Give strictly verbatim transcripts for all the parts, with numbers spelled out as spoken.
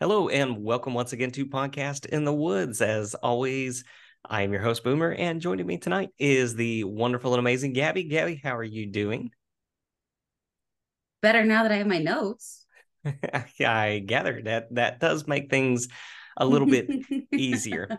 Hello and welcome once again to Podcast in the Woods. As always, I am your host, Boomer, and joining me tonight is the wonderful and amazing Gabby. Gabby, how are you doing? Better now that I have my notes. I gather that that does make things a little bit easier.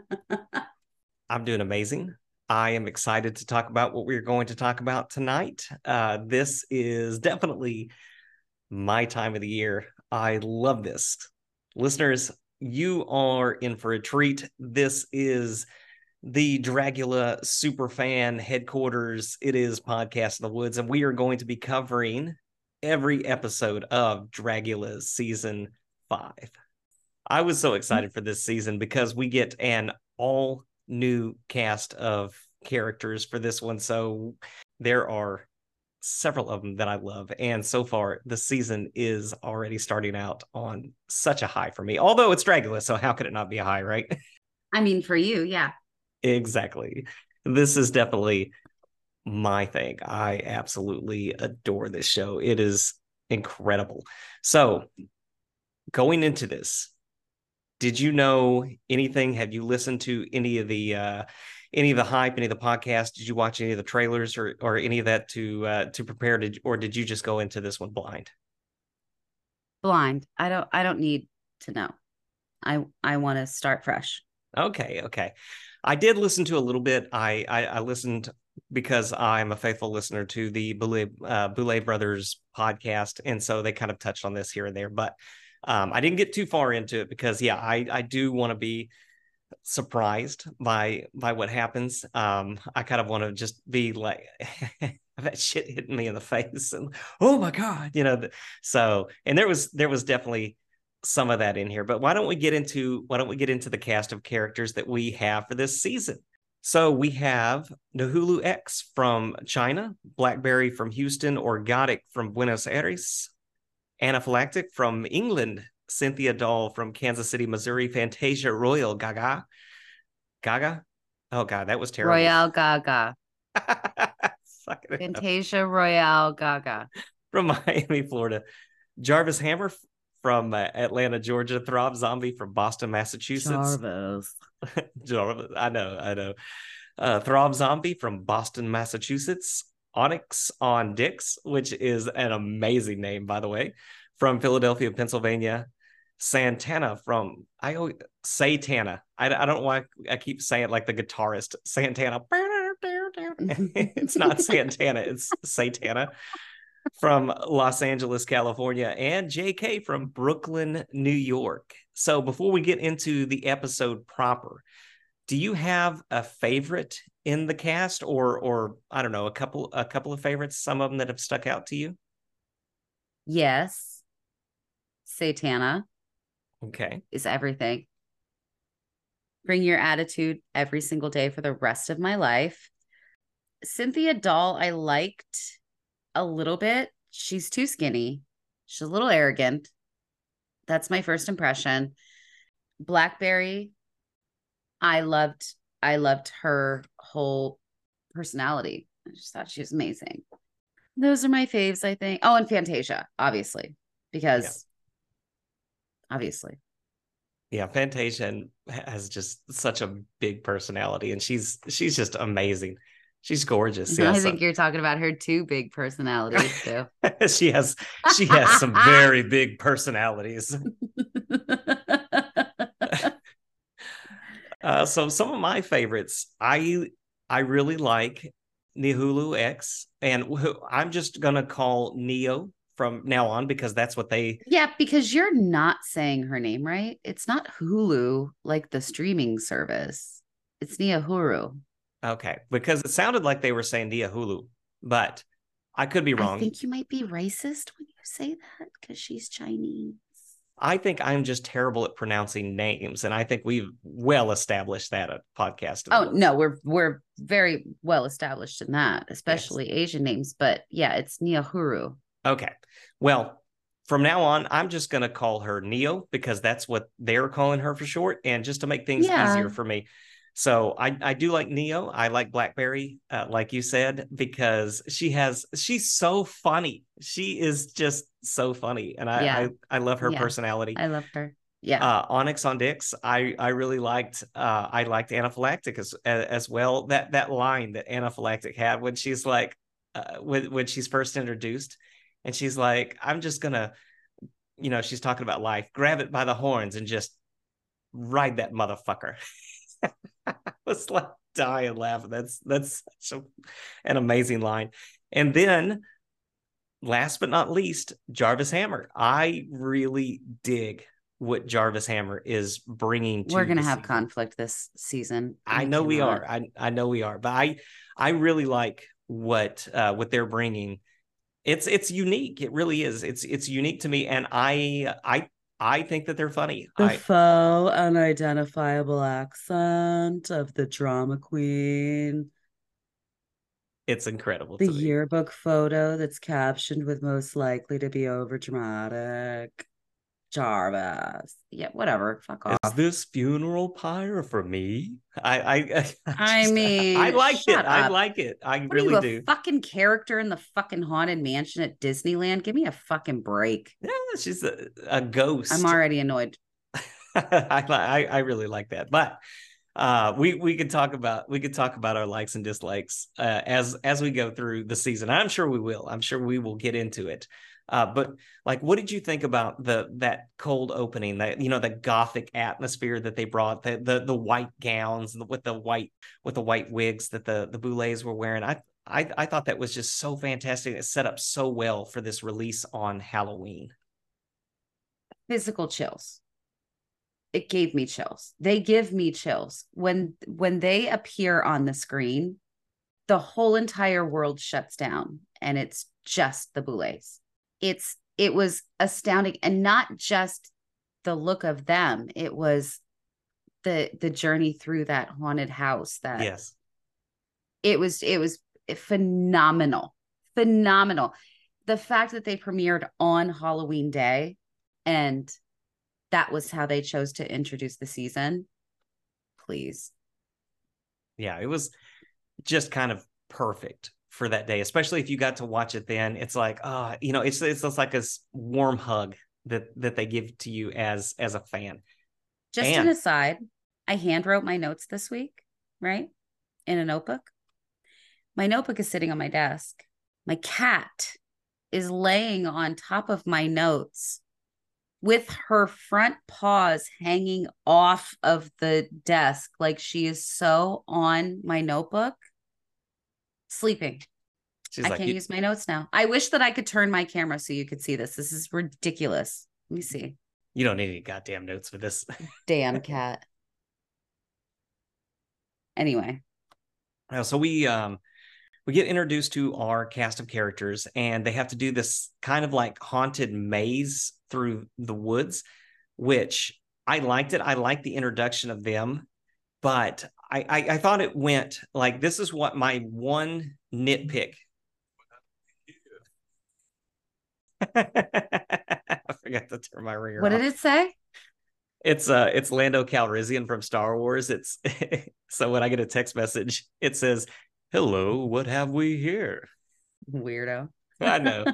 I'm doing amazing. I am excited to talk about what we're going to talk about tonight. Uh, this is definitely my time of the year. I love this. Listeners, you are in for a treat. This is the Dragula Superfan headquarters. It is Podcast in the Woods, and we are going to be covering every episode of Dragula season five. I was so excited for this season because we get an all new cast of characters for this one. So there are several of them that I love. And so far, the season is already starting out on such a high for me. Although it's Dragula, so how could it not be a high, right? I mean, for you, yeah. Exactly. This is definitely my thing. I absolutely adore this show. It is incredible. So going into this, did you know anything? Have you listened to any of the uh, any of the hype, any of the podcasts? Did you watch any of the trailers or or any of that to uh, to prepare to, or did you just go into this one blind? Blind. I don't I don't need to know. I I want to start fresh. Okay, okay. I did listen to a little bit. I I, I listened because I'm a faithful listener to the Boulay, uh, Boulay Brothers podcast, and so they kind of touched on this here and there. But um, I didn't get too far into it because, yeah, I I do want to be surprised by by what happens. Um, I kind of want to just be like that shit hitting me in the face, and oh my god, you know. So, and there was there was definitely some of that in here. But why don't we get into why don't we get into the cast of characters that we have for this season? So we have Nahulu X from China, Blackberry from Houston, Orgotic from Buenos Aires, Anaphylactic from England, Cynthia Doll from Kansas City, Missouri, Fantasia Royal Gaga. Gaga? Oh, God, that was terrible. Royale Gaga. Fantasia Royale Gaga. From Miami, Florida. Jarvis Hammer from uh, Atlanta, Georgia. Throb Zombie from Boston, Massachusetts. Jarvis. Jarvis. I know, I know. Uh, Throb Zombie from Boston, Massachusetts. Onyx on Dix, which is an amazing name, by the way, from Philadelphia, Pennsylvania. Santana from I always Satana. I, I don't know why I keep saying it like the guitarist. Santana. It's not Santana, it's Satana from Los Angeles, California, and J K from Brooklyn, New York. So before we get into the episode proper, do you have a favorite in the cast, or or I don't know, a couple a couple of favorites, some of them that have stuck out to you? Yes. Satana. Okay. Is everything. Bring your attitude every single day for the rest of my life. Cynthia Doll, I liked a little bit. She's too skinny. She's a little arrogant. That's my first impression. Blackberry, I loved, I loved her whole personality. I just thought she was amazing. Those are my faves, I think. Oh, and Fantasia, obviously, because yeah. obviously. Yeah, Fantasia has just such a big personality, and she's she's just amazing. She's gorgeous. Yeah, I think so. You're talking about her two big personalities too. she has she has some very big personalities. uh, so some of my favorites, I I really like Nahulu X, and who, I'm just gonna call Neo from now on because that's what they. Yeah, because you're not saying her name right. It's not Hulu like the streaming service. It's Nahuru. Okay, because it sounded like they were saying Nahulu, but I could be wrong. I think you might be racist when you say that because she's Chinese. I think I'm just terrible at pronouncing names, and I think we've well established that at podcast. Oh no, we're we're very well established in that, especially yes. Asian names. But yeah, it's Nahuru. Okay, well, from now on, I'm just going to call her Neo because that's what they're calling her for short, and just to make things yeah. easier for me. So I, I do like Neo. I like Blackberry, uh, like you said, because she has she's so funny. She is just so funny, and I yeah. I, I love her yeah. personality. I love her. Yeah. Uh, Onyx on Dix, I I really liked. Uh, I liked Anaphylactic as as well. That that line that Anaphylactic had when she's like, uh, when when she's first introduced, and she's like, "I'm just gonna," you know, she's talking about life. Grab it by the horns and just ride that motherfucker. I was like dying laughing. That's that's such a, an amazing line. And then, last but not least, Jarvis Hammer. I really dig what Jarvis Hammer is bringing to We're gonna the have season. conflict this season. I know we are. I I know we are. But I I really like what uh, what they're bringing. It's it's unique. It really is. It's it's unique to me, and I I I think that they're funny. The I faux unidentifiable accent of the drama queen. It's incredible The to me. yearbook photo that's captioned with most likely to be over dramatic. Jarvis. Yeah, whatever. Fuck Is off. this funeral pyre for me? I I I, I just, I mean, like it. shut I up. like it. I What are you, really a do. fucking character in the fucking haunted mansion at Disneyland? Give me a fucking break. Yeah, she's a, a I'm ghost. already annoyed. I, I I really like that. But uh we we could talk about we could talk about our likes and dislikes uh, as as we go through the season. I'm sure we will. I'm sure we will get into it. Uh, but like, what did you think about the that cold opening? That, you know, the gothic atmosphere that they brought, the the the white gowns with the white with the white wigs that the the Boulets were wearing. I I I thought that was just so fantastic. It set up so well for this release on Halloween. Physical chills. It gave me chills. They give me chills. When when they appear on the screen, the whole entire world shuts down and it's just the Boulets. It's it was astounding, and not just the look of them. It was the the journey through that haunted house. That Yes. it was it was phenomenal. Phenomenal. The fact that they premiered on Halloween Day, and that was how they chose to introduce the season. Please. Yeah, it was just kind of perfect for that day, especially if you got to watch it then. It's like, ah, uh, you know, it's it's just like a warm hug that that they give to you as as a fan. Just And an aside, I hand wrote my notes this week, right? In a notebook. My notebook is sitting on my desk. My cat is laying on top of my notes with her front paws hanging off of the desk, like she is so on my notebook, sleeping. she's I like, can't you, use my notes now. I wish that I could turn my camera so you could see this. This is ridiculous. Let me see. you don't need any goddamn notes for this. Damn cat. Anyway. So we um we get introduced to our cast of characters, and they have to do this kind of like haunted maze through the woods, which I liked it. I liked the introduction of them, but I, I, I thought it went like, this is what my one nitpick. I forgot to turn my ringer What off. did it say? It's uh it's Lando Calrissian from Star Wars. It's so when I get a text message, it says, "Hello, what have we here?" Weirdo. I know.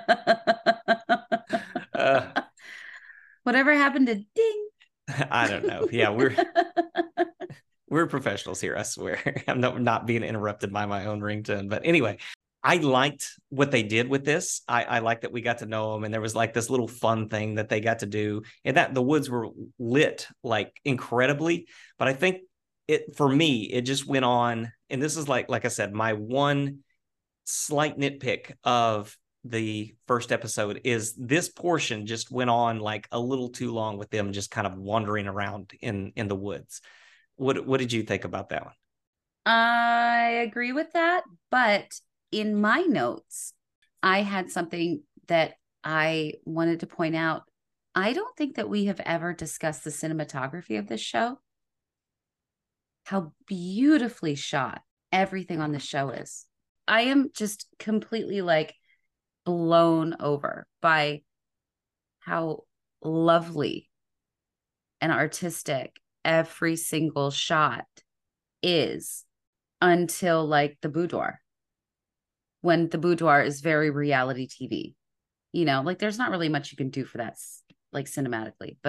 Uh, Whatever happened to ding? I don't know. Yeah, we're we're professionals here, I swear. I'm not, not being interrupted by my own ringtone. But anyway, I liked what they did with this. I, I liked that we got to know them, and there was like this little fun thing that they got to do, and that the woods were lit like incredibly. But I think it, for me, it just went on, and this is like like I said, my one slight nitpick of the first episode is this portion just went on like a little too long with them just kind of wandering around in in the woods. What what did you think about that one? I agree with that, but in my notes, I had something that I wanted to point out. I don't think that we have ever discussed the cinematography of this show. How beautifully shot everything on the show is. I am just completely like blown over by how lovely and artistic every single shot is, until like the boudoir, when the boudoir is very reality T V. You know, like there's not really much you can do for that, like cinematically, but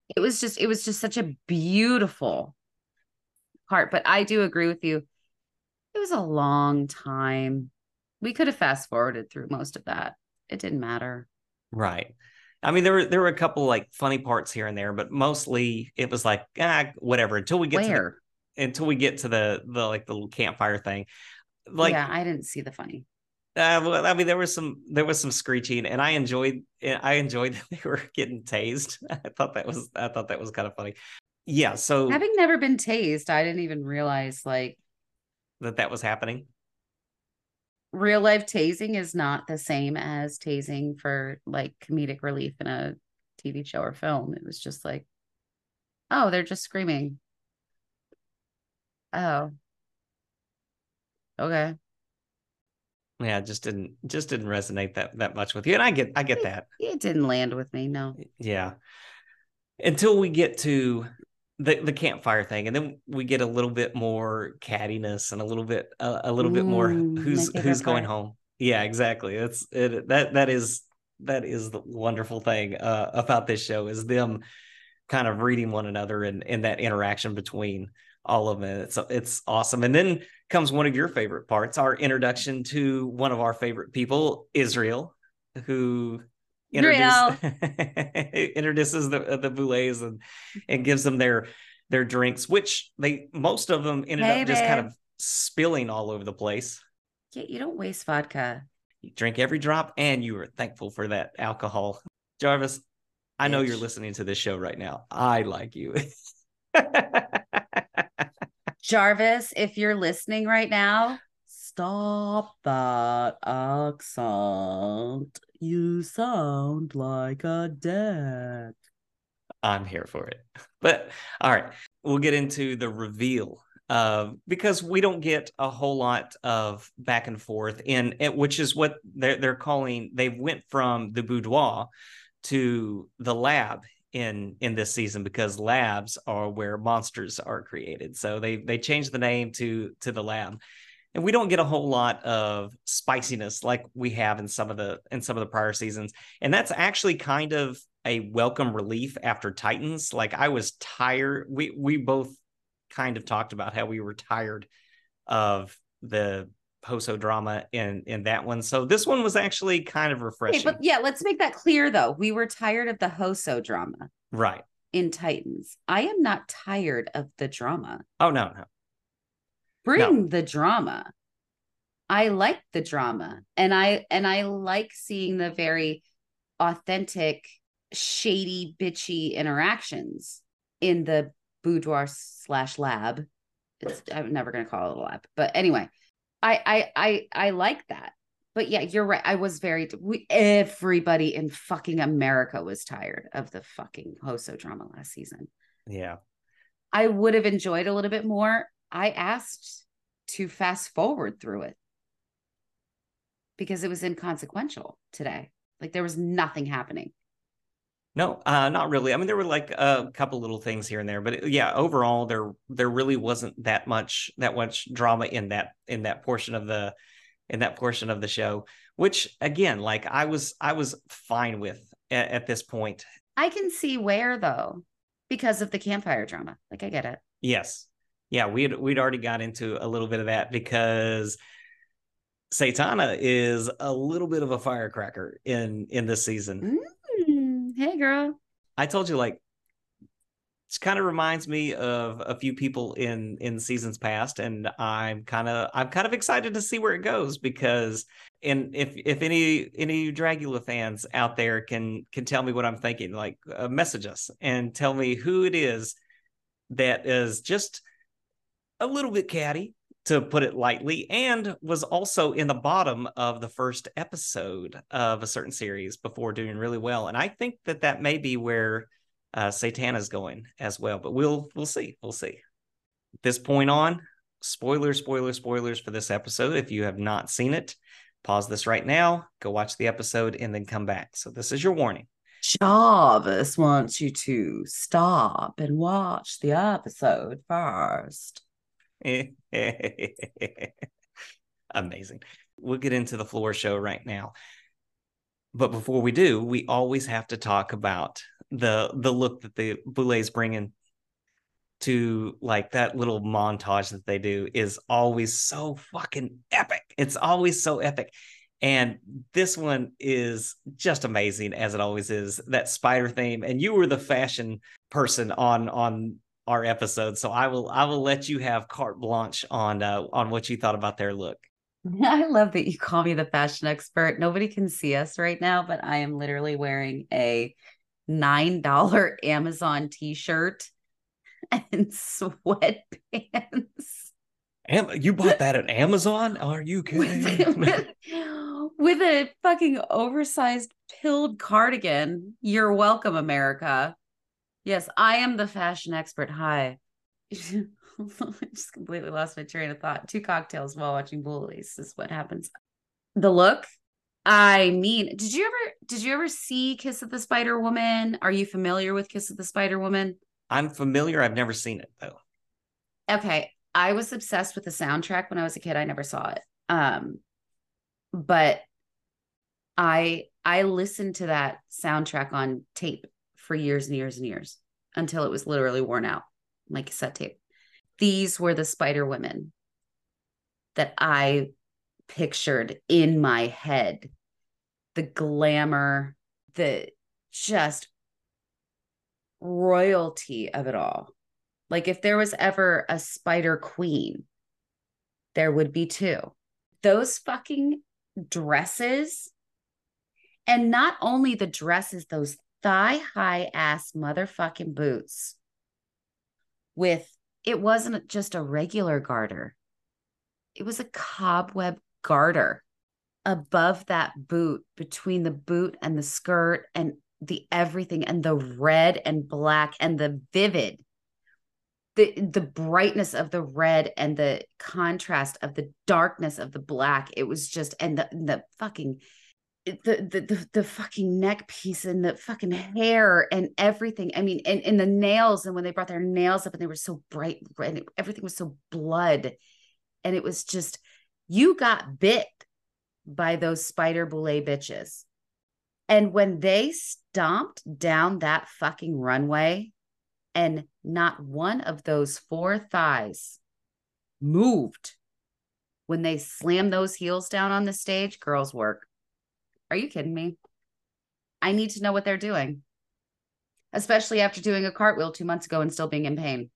It was just, it was just such a beautiful part. But I do agree with you. It was a long time. We could have fast forwarded through most of that. It didn't matter. Right. I mean, there were there were a couple like funny parts here and there, but mostly it was like, ah, whatever, until we get to the Where? until we get to the the like the little campfire thing. Yeah, Like, I didn't see the funny. uh, well, I mean, there was some there was some screeching, and I enjoyed I enjoyed that they were getting tased. I thought that was I thought that was kind of funny. Yeah, so Having never been tased, I didn't even realize like that that was happening. real life tasing is not the same as tasing for like comedic relief in a T V show or film. It was just like, oh, they're just screaming. Oh, okay. Yeah, it just didn't just didn't resonate that that much with you, and I get I get It, that. it didn't land with me. No. Yeah, until we get to the the campfire thing, and then we get a little bit more cattiness and a little bit uh, a little bit more Mm, my who's favorite who's going part. home. Yeah, exactly. It's it that that is that is the wonderful thing uh, about this show is them kind of reading one another and and that interaction between all of them. It's it's awesome. And then comes one of your favorite parts, our introduction to one of our favorite people, Israel, who introduce Real. introduces the the boulets and and gives them their their drinks, which they most of them ended Hey, up just kind babe. of spilling all over the place. Yeah, you don't waste vodka, You drink every drop, and you are thankful for that alcohol. Jarvis, I know you're bitch. listening to this show right now. I like you. Jarvis, if you're listening right now, stop that accent. You sound like a dick. I'm here for it. But all right, we'll get into the reveal uh, because we don't get a whole lot of back and forth in it, which is what they're they're calling. They went from the boudoir to the lab in in this season because labs are where monsters are created. So they they changed the name to to the lab. And we don't get a whole lot of spiciness like we have in some of the in some of the prior seasons. And that's actually kind of a welcome relief after Titans. Like I was tired. We we both kind of talked about how we were tired of the Hoso drama in in that one. So this one was actually kind of Okay, refreshing. but yeah, let's make that clear though. We were tired of the Hoso drama Right. in Titans. I am not tired of the drama. Oh no, no. No. Bring the drama. I like the drama. And I and I like seeing the very authentic, shady, bitchy interactions in the boudoir slash lab. It's, I'm never gonna call it a lab. But anyway, I I I I like that. But yeah, you're right. I was very we everybody in fucking America was tired of the fucking Hoso drama last season. Yeah. I would have enjoyed a little bit more. I asked to fast forward through it because it was inconsequential today. Like there was nothing happening. No, uh, not really. I mean, there were like a couple little things here and there, but it, yeah, overall, there there really wasn't that much that much drama in that in that portion of the in that portion of the show. Which again, like I was I was fine with at, at this point. I can see where though, because of the campfire drama. Like I get it. Yes, yeah, we'd we'd already got into a little bit of that because Satana is a little bit of a firecracker in in this season. Mm, hey, girl. I told you like it kind of reminds me of a few people in in seasons past, and I'm kind of I'm kind of excited to see where it goes because and if if any any Dragula fans out there can can tell me what I'm thinking, like uh, message us and tell me who it is that is just a little bit catty, to put it lightly, and was also in the bottom of the first episode of a certain series before doing really well. And I think that that may be where uh, Satana's going as well. But we'll we'll see. We'll see. At this point on, spoilers, spoilers, spoilers for this episode. If you have not seen it, pause this right now, go watch the episode, and then come back. So this is your warning. Jarvis wants you to stop and watch the episode first. Amazing. We'll get into the floor show right now. But before we do, we always have to talk about the the look that the Boulets bring in to like that little montage that they do is always so fucking epic. It's always so epic. And this one is just amazing, as it always is, that spider theme. And you were the fashion person on on our episode, so I will I will let you have carte blanche on uh, on what you thought about their look. I love that you call me the fashion expert. Nobody can see us right now, but I am literally wearing a nine dollar Amazon t-shirt and sweatpants. Am- you bought that at Amazon? Are you kidding? with, with a fucking oversized pilled cardigan. You're welcome, America. Yes, I am the fashion expert. Hi. I just completely lost my train of thought. Two cocktails while watching Bullies is what happens. The look. I mean, did you ever did you ever see Kiss of the Spider Woman? Are you familiar with Kiss of the Spider Woman? I'm familiar. I've never seen it though. Okay. I was obsessed with the soundtrack when I was a kid. I never saw it. Um, but I I listened to that soundtrack on tape for years and years and years until it was literally worn out, like cassette tape. These were the Spider Women that I pictured in my head. The glamour, the just royalty of it all. Like if there was ever a Spider Queen, there would be two. Those fucking dresses, and not only the dresses, those thigh-high ass motherfucking boots with, it wasn't just a regular garter. It was a cobweb garter above that boot, between the boot and the skirt and the everything, and the red and black and the vivid, the the brightness of the red and the contrast of the darkness of the black. It was just, and the the fucking the the the, the fucking neck piece and the fucking hair and everything. I mean, and, and the nails, and when they brought their nails up and they were so bright red, everything was so blood, and it was just, you got bit by those Spider Boulay bitches. And when they stomped down that fucking runway and not one of those four thighs moved when they slammed those heels down on the stage, girls work. Are you kidding me? I need to know what they're doing, especially after doing a cartwheel two months ago and still being in pain.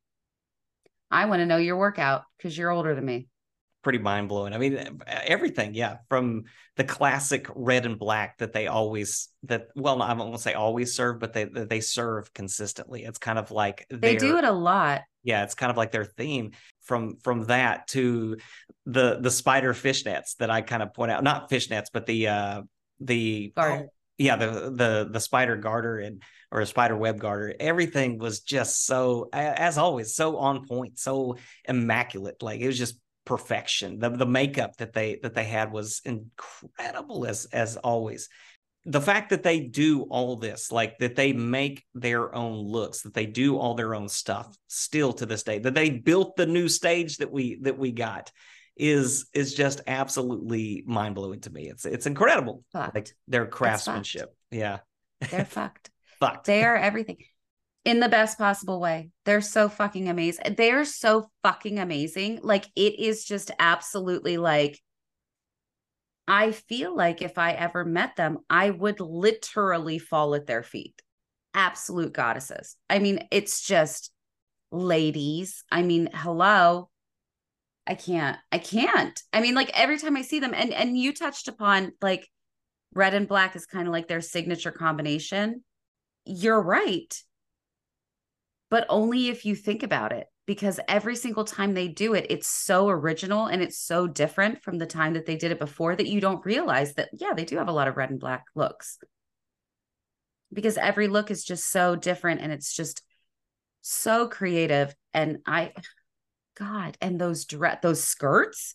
I want to know your workout because you're older than me. Pretty mind-blowing. I mean, everything, yeah, from the classic red and black that they always, that, well, I won't say always serve, but they they serve consistently. It's kind of like they do it a lot. Yeah, it's kind of like their theme. From from that to the the spider fishnets that I kind of point out, not fishnets, but the uh the garter. Oh, yeah, the the the spider garter and or a spider web garter. Everything was just so, as always, so on point, so immaculate. Like it was just perfection. The the makeup that they that they had was incredible, as as always. The fact that they do all this, like that they make their own looks, that they do all their own stuff still to this day, that they built the new stage that we that we got, is is just absolutely mind-blowing to me. It's it's incredible. Fucked. Like their craftsmanship. Yeah. They're fucked. Fucked. They are everything. In the best possible way. They're so fucking amazing. They are so fucking amazing. Like it is just absolutely like, I feel like if I ever met them, I would literally fall at their feet. Absolute goddesses. I mean, it's just ladies. I mean, hello. I can't. I can't. I mean, like every time I see them, and and you touched upon like red and black is kind of like their signature combination. You're right. But only if you think about it, because every single time they do it, it's so original and it's so different from the time that they did it before that you don't realize that, yeah, they do have a lot of red and black looks. Because every look is just so different and it's just so creative. And I, God, and those dress, those skirts,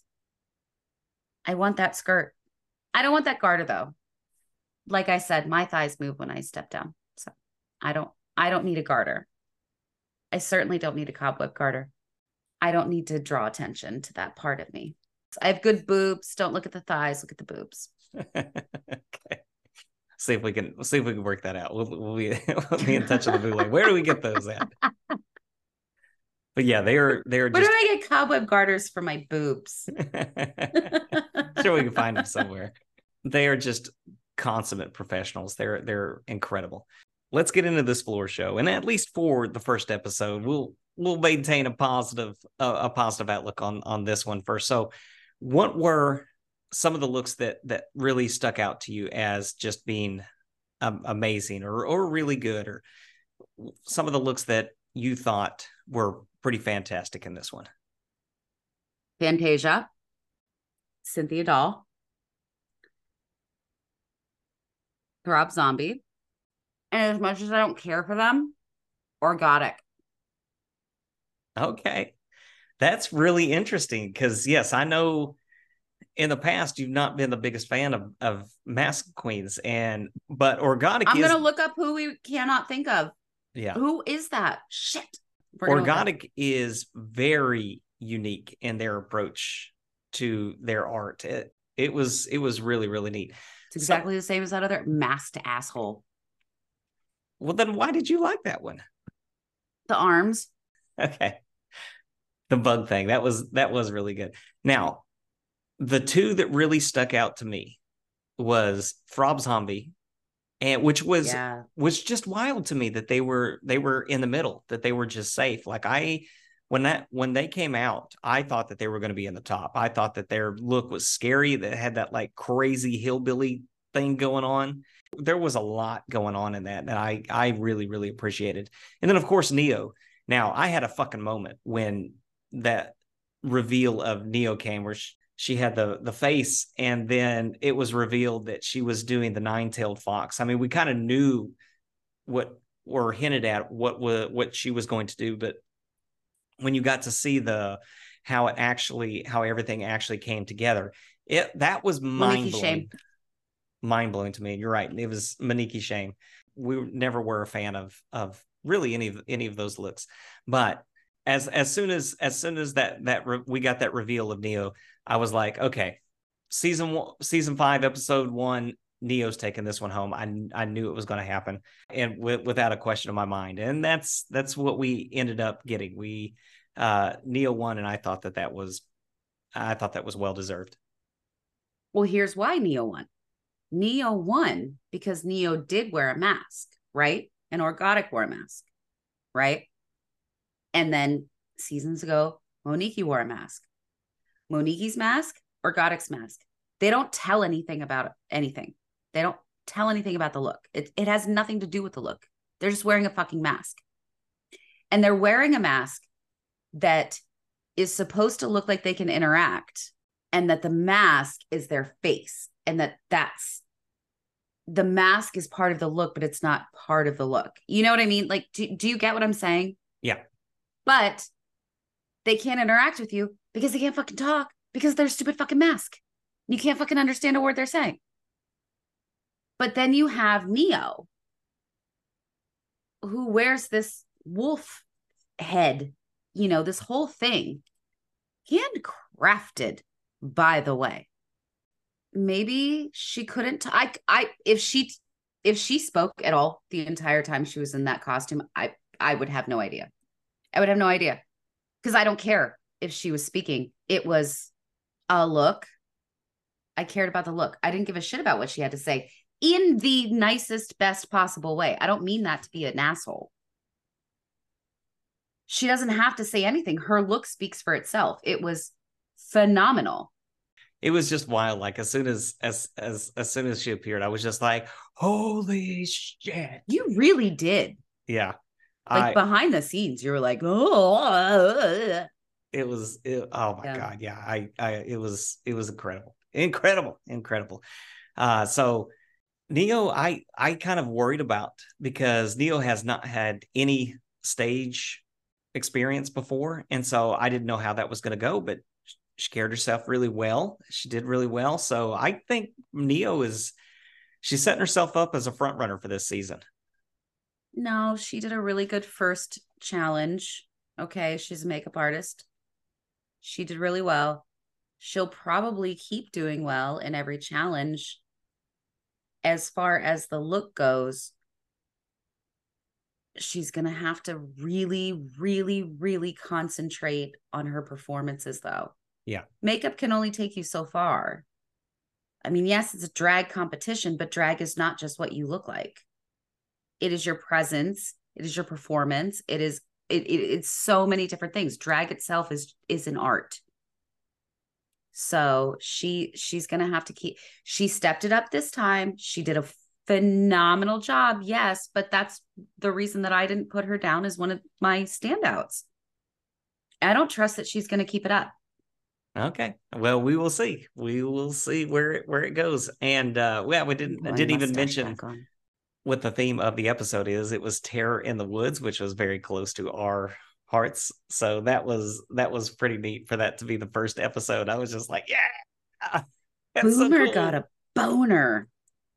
I want that skirt. I don't want that garter though. Like I said, my thighs move when I step down. So I don't, I don't need a garter. I certainly don't need a cobweb garter. I don't need to draw attention to that part of me. I have good boobs. Don't look at the thighs, look at the boobs. Okay. See if we can we'll see if we can work that out. We'll, we'll be we'll be in touch with the bootleg. Where do we get those at? But yeah, they are they are Where just. do I get cobweb garters for my boobs? Sure, we can find them somewhere. They are just consummate professionals. They're they're incredible. Let's get into this floor show, and at least for the first episode, we'll we'll maintain a positive uh, a positive outlook on on this one first. So, what were some of the looks that that really stuck out to you as just being um, amazing or or really good, or some of the looks that you thought were pretty fantastic in this one? Fantasia, Cynthia Doll, Rob Zombie, and as much as I don't care for them, Orgotic. Okay, that's really interesting because yes, I know in the past you've not been the biggest fan of of Mask Queens, and but Orgotic I'm is gonna look up who we cannot think of. Yeah, who is that? Shit. Orgotic is very unique in their approach to their art. It, it was it was really really neat. It's exactly so, the same as that other masked asshole. Well, then why did you like that one? The arms. Okay. The bug thing. That was that was really good. Now, the two that really stuck out to me was Rob Zombie, and which was yeah. was just wild to me that they were they were in the middle, that they were just safe. Like I when that when they came out, I thought that they were going to be in the top. I thought that their look was scary, that had that like crazy hillbilly thing going on. There was a lot going on in that that I I really really appreciated. And then of course Neo. Now, I had a fucking moment when that reveal of Neo came, where she, she had the the face, and then it was revealed that she was doing the nine-tailed fox. I mean, we kind of knew what, or hinted at what what she was going to do, but when you got to see the how it actually how everything actually came together, it that was mind blowing. Mind blowing to me. You're right. It was Maniki Shame. We never were a fan of of really any of any of those looks, but as as soon as as soon as that that re- we got that reveal of Neo, I was like, okay, season one, season five, episode one, Neo's taking this one home. I I knew it was going to happen, and w- without a question in my mind, and that's that's what we ended up getting. We uh, Neo won, and I thought that that was I thought that was well deserved. Well, here's why Neo won. Neo won because Neo did wear a mask, right? And Orgotic wore a mask, right? And then seasons ago, Monique wore a mask. Monique's mask, Orgotic's mask. They don't tell anything about anything. They don't tell anything about the look. It, it has nothing to do with the look. They're just wearing a fucking mask. And they're wearing a mask that is supposed to look like they can interact, and that the mask is their face, and that that's the mask is part of the look, but it's not part of the look. You know what I mean? Like, do, do you get what I'm saying? Yeah. But they can't interact with you because they can't fucking talk because they're stupid fucking mask. You can't fucking understand a word they're saying. But then you have Neo, who wears this wolf head, you know, this whole thing, handcrafted, by the way. Maybe she couldn't t- I I if she if she spoke at all the entire time she was in that costume, I I would have no idea. I would have no idea, because I don't care if she was speaking. It was a look. I cared about the look. I didn't give a shit about what she had to say in the nicest, best possible way. I don't mean that to be an asshole. She doesn't have to say anything. Her look speaks for itself. It was phenomenal. It was just wild. Like as soon as as as as soon as she appeared, I was just like, "Holy shit!" You really did. Yeah, like I, behind the scenes, you were like, "Oh." It was. It, oh my yeah. god! Yeah, I, I. It was. It was incredible, incredible, incredible. Uh, so Neo, I, I kind of worried about, because Neo has not had any stage experience before, and so I didn't know how that was going to go, but she carried herself really well. She did really well. So I think Neo is, she's setting herself up as a front runner for this season. No, she did a really good first challenge. Okay, she's a makeup artist. She did really well. She'll probably keep doing well in every challenge. as far as the look goes, she's going to have to really, really, really concentrate on her performances, though. Yeah. Makeup can only take you so far. I mean, yes, it's a drag competition, but drag is not just what you look like. It is your presence. It is your performance. It is, it, it it's so many different things. Drag itself is, is an art. So she, she's going to have to keep, she stepped it up this time. She did a phenomenal job. Yes. But that's the reason that I didn't put her down as one of my standouts. I don't trust that she's going to keep it up. Okay. Well, we will see. We will see where it, where it goes. And uh, well, we didn't Boy, didn't even mustache mention back on. what the theme of the episode is. It was Terror in the Woods, which was very close to our hearts. So that was that was pretty neat for that to be the first episode. I was just like, yeah, that's so Boomer cool. got a boner.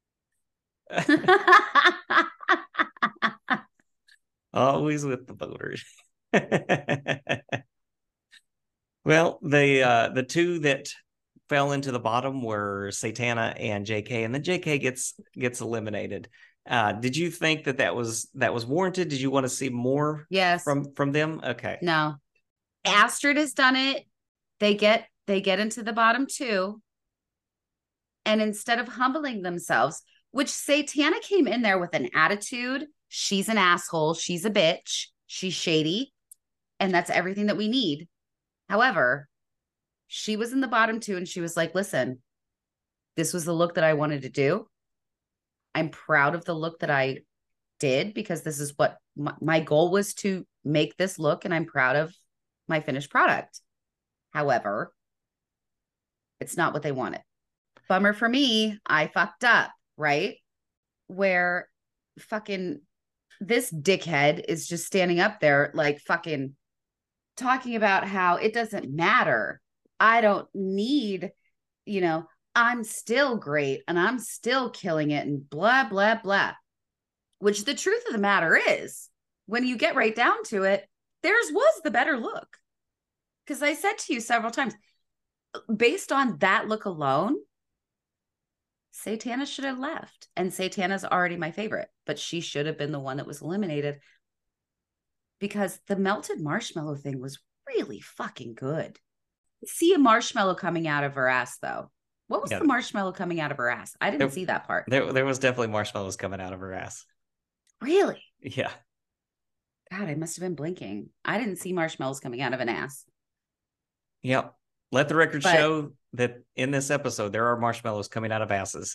Always with the voters. Well, the uh, the two that fell into the bottom were Satana and J K, and then J K gets gets eliminated. Uh, did you think that that was that was warranted? Did you want to see more? Yes. From from them? Okay. No. Astrid has done it. They get they get into the bottom two, and instead of humbling themselves, which Satana came in there with an attitude. She's an asshole. She's a bitch. She's shady, and that's everything that we need. However, she was in the bottom two and she was like, listen, this was the look that I wanted to do. I'm proud of the look that I did because this is what my, my goal was, to make this look, and I'm proud of my finished product. However, it's not what they wanted. Bummer for me. I fucked up, right? Where fucking this dickhead is just standing up there like fucking talking about how it doesn't matter. I don't need, you know, I'm still great and I'm still killing it and blah, blah, blah. Which the truth of the matter is, when you get right down to it, theirs was the better look. Because I said to you several times, based on that look alone, Satana should have left. And Satana's already my favorite, but she should have been the one that was eliminated. Because the melted marshmallow thing was really fucking good. See a marshmallow coming out of her ass, though. What was yeah. the marshmallow coming out of her ass? I didn't there, see that part. There, there was definitely marshmallows coming out of her ass. Really? Yeah. God, I must have been blinking. I didn't see marshmallows coming out of an ass. Yep. Let the record but, show that in this episode, there are marshmallows coming out of asses.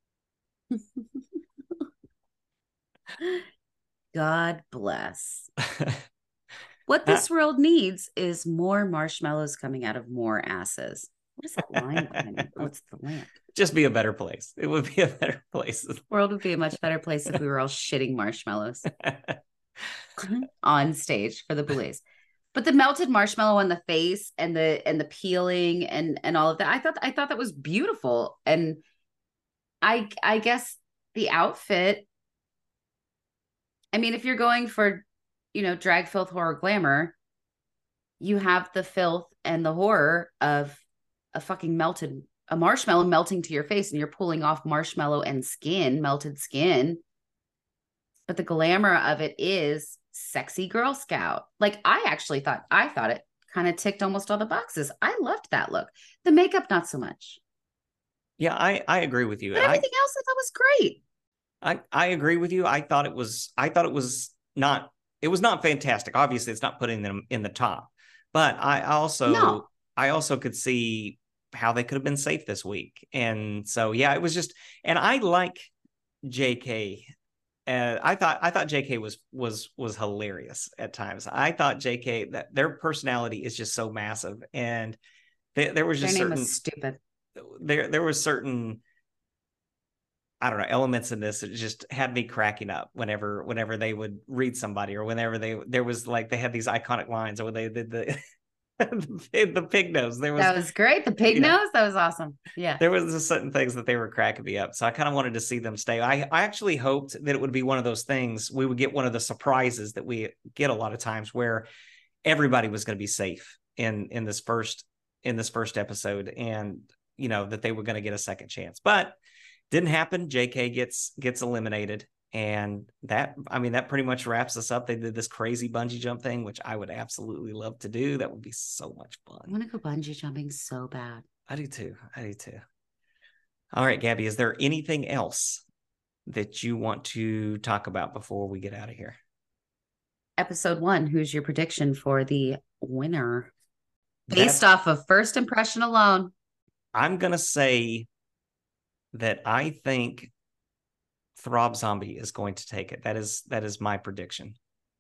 God bless. What this world needs is more marshmallows coming out of more asses. What is that line behind me? Oh, it's the lamp. Just be a better place. It would be a better place. The world would be a much better place if we were all shitting marshmallows on stage for the Boulets. But the melted marshmallow on the face and the and the peeling and and all of that, I thought I thought that was beautiful. And I I guess the outfit. I mean, if you're going for, you know, drag, filth, horror, glamour, you have the filth and the horror of a fucking melted, a marshmallow melting to your face, and you're pulling off marshmallow and skin, melted skin. But the glamour of it is sexy Girl Scout. Like, I actually thought, I thought it kind of ticked almost all the boxes. I loved that look. The makeup, not so much. Yeah, I, I agree with you. But everything I, else I thought was great. I, I agree with you. I thought it was, I thought it was not, it was not fantastic. Obviously, it's not putting them in the top, but I also, no. I also could see how they could have been safe this week. And so, yeah, it was just, and I like J K. Uh, I thought, I thought J K was, was, was hilarious at times. I thought J K, that their personality is just so massive. And they, there was just their name certain, was stupid. There, there was certain, I don't know, elements in this that just had me cracking up whenever whenever they would read somebody, or whenever they there was like they had these iconic lines, or when they did the the, the pig nose. There was that was great. The pig nose, know, that was awesome. Yeah, there was just certain things that they were cracking me up. So I kind of wanted to see them stay. I I actually hoped that it would be one of those things. We would get one of the surprises that we get a lot of times, where everybody was going to be safe in in this first in this first episode, and you know that they were going to get a second chance, but. Didn't happen. J K gets gets eliminated. And that, I mean, that pretty much wraps us up. They did this crazy bungee jump thing, which I would absolutely love to do. That would be so much fun. I want to go bungee jumping so bad. I do too. I do too. All right, Gabby, is there anything else that you want to talk about before we get out of here? Episode one, who's your prediction for the winner? Based that, off of first impression alone. I'm going to say that I think Throb Zombie is going to take it. That is that is my prediction.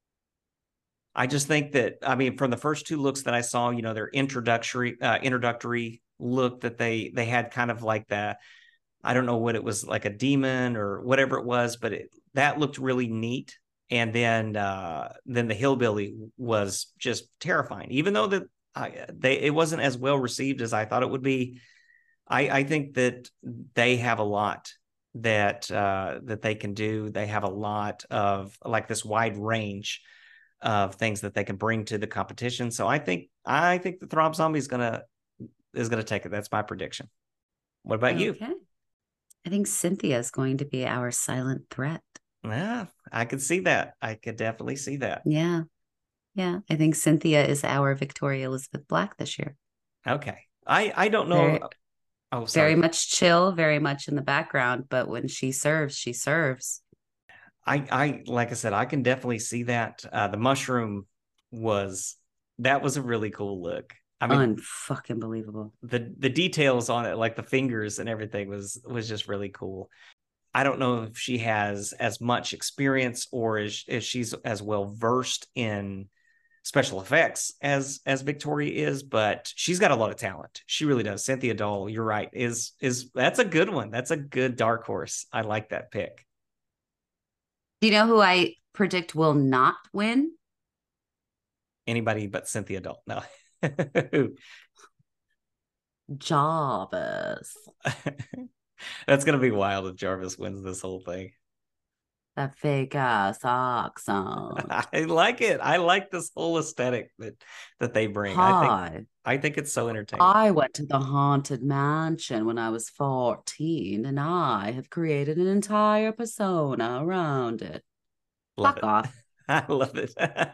I just think that, I mean, from the first two looks that I saw, you know, their introductory uh, introductory look that they they had kind of like the, I don't know what it was, like a demon or whatever it was, but it, that looked really neat. And then uh, then the hillbilly was just terrifying, even though that I, they it wasn't as well received as I thought it would be. I, I think that they have a lot that uh, that they can do. They have a lot of like this wide range of things that they can bring to the competition. So I think I think the Throb Zombie is gonna is gonna take it. That's my prediction. What about okay. you? I think Cynthia is going to be our silent threat. Yeah, I could see that. I could definitely see that. Yeah. Yeah. I think Cynthia is our Victoria Elizabeth Black this year. Okay. I, I don't know. Very, oh, sorry. Very much chill, very much in the background, but when she serves, she serves. I, I, like I said, I can definitely see that. Uh, the mushroom was, that was a really cool look. I mean, unfucking believable. The, the details on it, like the fingers and everything was, was just really cool. I don't know if she has as much experience or is, is she's as well versed in special effects as as Victoria is, but she's got a lot of talent. She really does. Cynthia Dole, you're right, is is that's a good one. That's a good dark horse. I like that pick. Do you know who I predict will not win? Anybody but Cynthia Dole. No. Jarvis. That's gonna be wild if Jarvis wins this whole thing. That fake ass accent. I like it. I like this whole aesthetic that that they bring. Hi. I think I think it's so entertaining. I went to the Haunted Mansion when I was fourteen, and I have created an entire persona around it. Love Fuck it. off. I love it.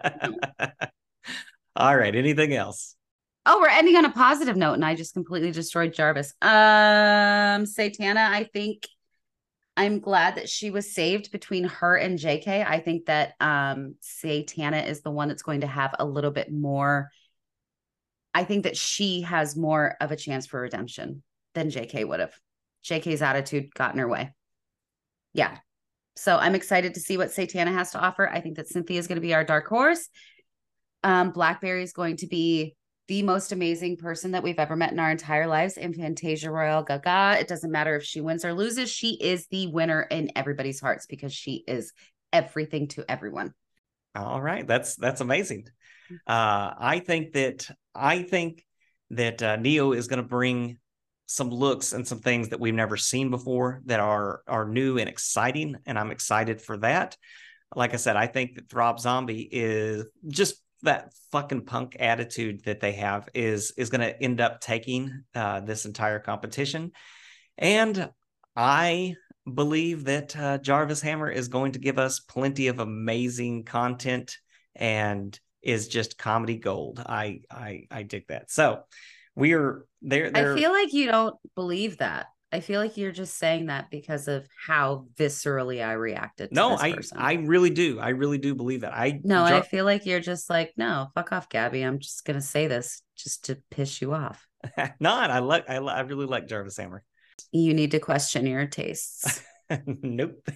All right. Anything else? Oh, we're ending on a positive note, and I just completely destroyed Jarvis. Um, Satana, I think I'm glad that she was saved between her and J K. I think that um, Satana is the one that's going to have a little bit more. I think that she has more of a chance for redemption than J K would have. J K's attitude got in her way. Yeah. So I'm excited to see what Satana has to offer. I think that Cynthia is going to be our dark horse. Um, Blackberry is going to be the most amazing person that we've ever met in our entire lives. And Fantasia Royale Gaga, it doesn't matter if she wins or loses. She is the winner in everybody's hearts because she is everything to everyone. All right. That's, that's amazing. Uh, I think that, I think that uh, Neo is going to bring some looks and some things that we've never seen before that are, are new and exciting. And I'm excited for that. Like I said, I think that Throb Zombie is just that fucking punk attitude that they have is is going to end up taking uh, this entire competition. And I believe that uh, Jarvis Hammer is going to give us plenty of amazing content and is just comedy gold. I I I dig that. So we are there. I feel like you don't believe that. I feel like you're just saying that because of how viscerally I reacted to no, this I, person. I really do. I really do believe that. I No, Jar- I feel like you're just like, no, fuck off, Gabby. I'm just going to say this just to piss you off. Not. I like, I, I really like Jarvis Hammer. You need to question your tastes. Nope.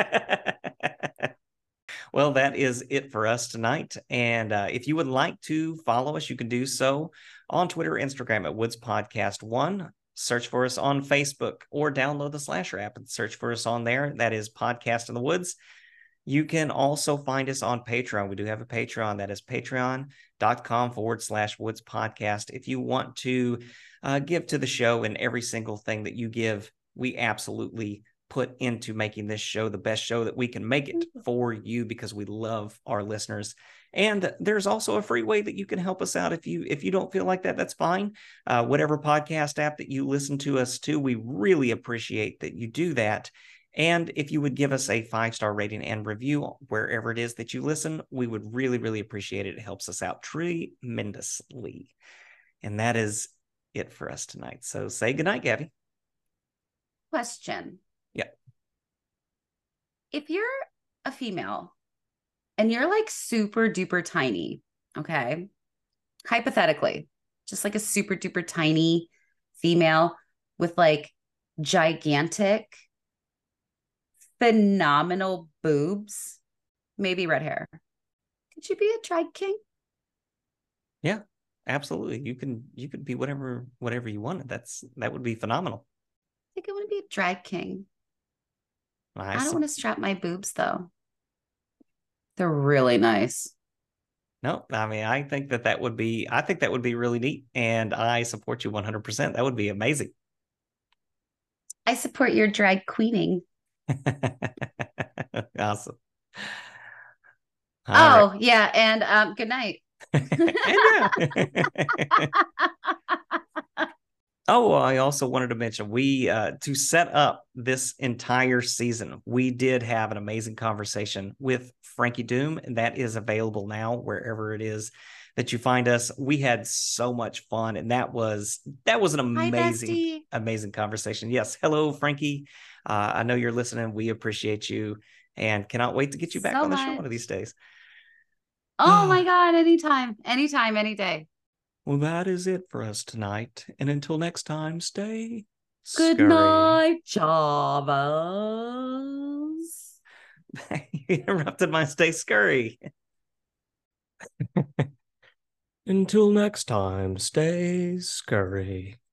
Well, that is it for us tonight. And uh, if you would like to follow us, you can do so on Twitter, Instagram at Woods Podcast One. Search for us on Facebook or download the Slasher app and search for us on there. That is Podcast in the Woods. You can also find us on Patreon. We do have a Patreon. That is patreon.com forward slash Woods Podcast. If you want to uh, give to the show and every single thing that you give, we absolutely put into making this show the best show that we can make it for you, because we love our listeners. And there's also a free way that you can help us out. If you if you don't feel like that, that's fine. Uh, whatever podcast app that you listen to us to, we really appreciate that you do that. And if you would give us a five-star rating and review wherever it is that you listen, we would really, really appreciate it. It helps us out tremendously. And that is it for us tonight. So say goodnight, Gabby. Question. Yeah. If you're a female and you're like super duper tiny, okay, hypothetically, just like a super duper tiny female with like gigantic, phenomenal boobs, maybe red hair, could you be a drag king? Yeah, absolutely. You can you could be whatever whatever you wanted. That's that would be phenomenal. I think I want to be a drag king. I, I don't want to strap my boobs though. They're really nice. No, I mean, I think that that would be, I think that would be really neat. And I support you one hundred percent. That would be amazing. I support your drag queening. Awesome. All oh, right. Yeah. And um, good night. And yeah. Oh, I also wanted to mention, we, uh, to set up this entire season, we did have an amazing conversation with Frankie Doom, and that is available now wherever it is that you find us. We had so much fun, and that was, that was an amazing, Hi, amazing conversation. Yes. Hello, Frankie. Uh, I know you're listening. We appreciate you and cannot wait to get you back so on the much. show one of these days. Oh my God. Anytime, anytime, any day. Well, that is it for us tonight. And until next time, stay Good scurry. night, Chavas. You interrupted my stay scurry. Until next time, stay scurry.